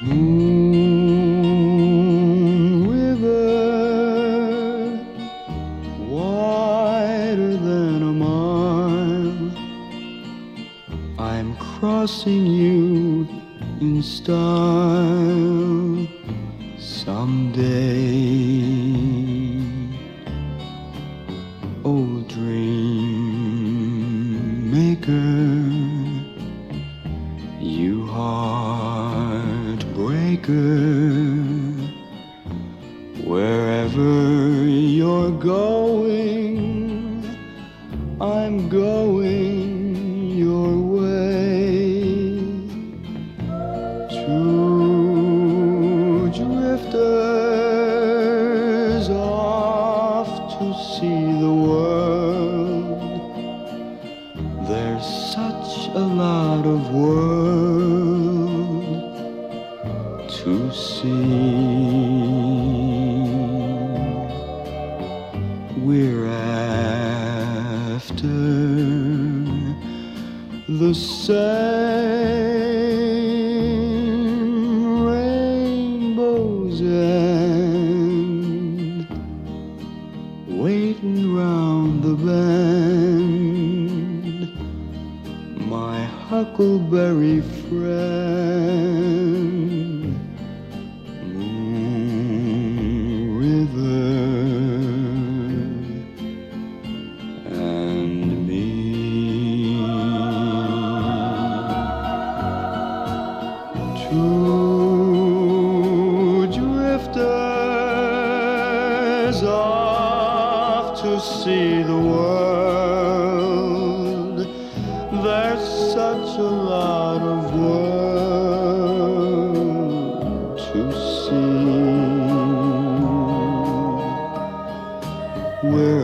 Moon River, wider than a mile, I'm crossing you in style someday. Oh, dream maker, you heartbreaker, wherever you're going, I'm going your way. Two drifters off to see the world. There's such a lot of world to see. We're after the same rainbow's end, waiting round the bend, my huckleberry friend. Moon River and me. Two drifters off to see the world. There's such a lot of world to see. We're